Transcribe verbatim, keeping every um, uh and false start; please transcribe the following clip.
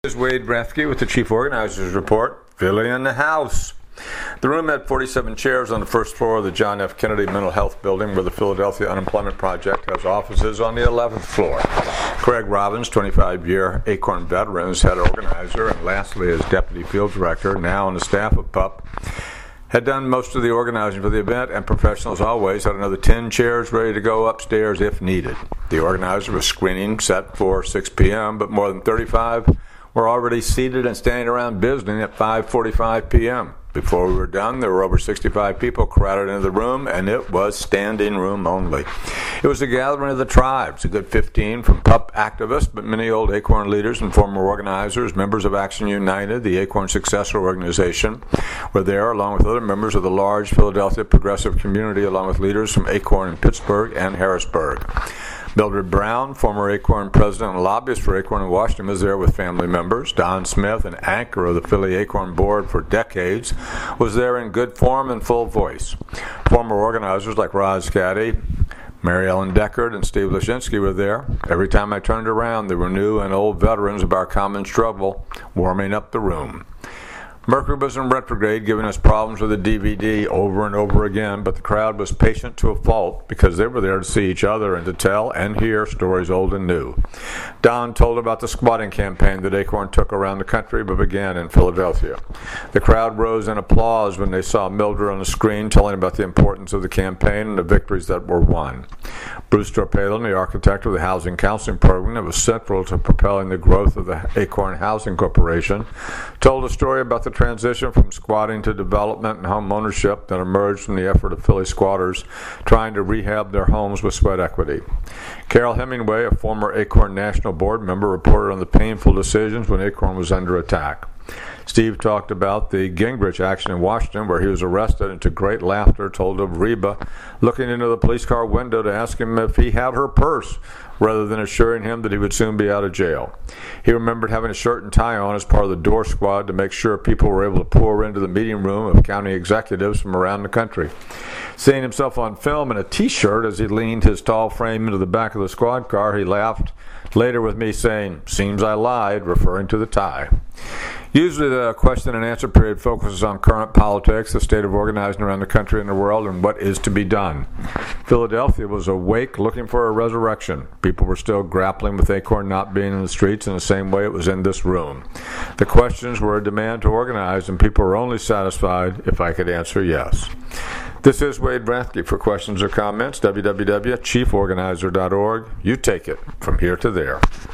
This is Wade Rathke with the Chief Organizers Report. Philly in the house. The room had forty-seven chairs on the first floor of the John F. Kennedy Mental Health Building, where the Philadelphia Unemployment Project has offices on the eleventh floor. Craig Robbins, twenty-five-year ACORN veteran, is head organizer, and lastly, as deputy field director, now on the staff of P U P, had done most of the organizing for the event, and professionals always had another ten chairs ready to go upstairs if needed. The organizer was screening set for six p.m., but more than thirty-five were already seated and standing around visiting at five forty-five p.m. Before we were done, there were over sixty-five people crowded into the room, and it was standing room only. It was a gathering of the tribes, a good fifteen from P U P activists, but many old ACORN leaders and former organizers, members of Action United, the ACORN successor organization, were there, along with other members of the large Philadelphia progressive community, along with leaders from ACORN in Pittsburgh and Harrisburg. Mildred Brown, former ACORN president and lobbyist for ACORN in Washington, was there with family members. Don Smith, an anchor of the Philly ACORN board for decades, was there in good form and full voice. Former organizers like Roz Caddy, Mary Ellen Deckard, and Steve Lashinsky were there. Every time I turned around, there were new and old veterans of our common struggle warming up the room. Mercury was in retrograde, giving us problems with the D V D over and over again, but the crowd was patient to a fault because they were there to see each other and to tell and hear stories old and new. Don told about the squatting campaign that ACORN took around the country but began in Philadelphia. The crowd rose in applause when they saw Mildred on the screen telling about the importance of the campaign and the victories that were won. Bruce Torpalin, the architect of the housing counseling program that was central to propelling the growth of the ACORN Housing Corporation, told a story about the transition from squatting to development and home ownership that emerged from the effort of Philly squatters trying to rehab their homes with sweat equity. Carol Hemingway, a former ACORN National Board member, reported on the painful decisions when ACORN was under attack. Steve talked about the Gingrich action in Washington, where he was arrested and to great laughter told of Reba looking into the police car window to ask him if he had her purse, rather than assuring him that he would soon be out of jail. He remembered having a shirt and tie on as part of the door squad to make sure people were able to pour into the meeting room of county executives from around the country. Seeing himself on film in a T-shirt as he leaned his tall frame into the back of the squad car, he laughed, later with me saying, "Seems I lied," referring to the tie. Usually the question and answer period focuses on current politics, the state of organizing around the country and the world, and what is to be done. Philadelphia was awake, looking for a resurrection. People were still grappling with ACORN not being in the streets in the same way it was in this room. The questions were a demand to organize, and people were only satisfied if I could answer yes. This is Wade Rathke. For questions or comments, w w w dot chief organizer dot org. You take it from here to there.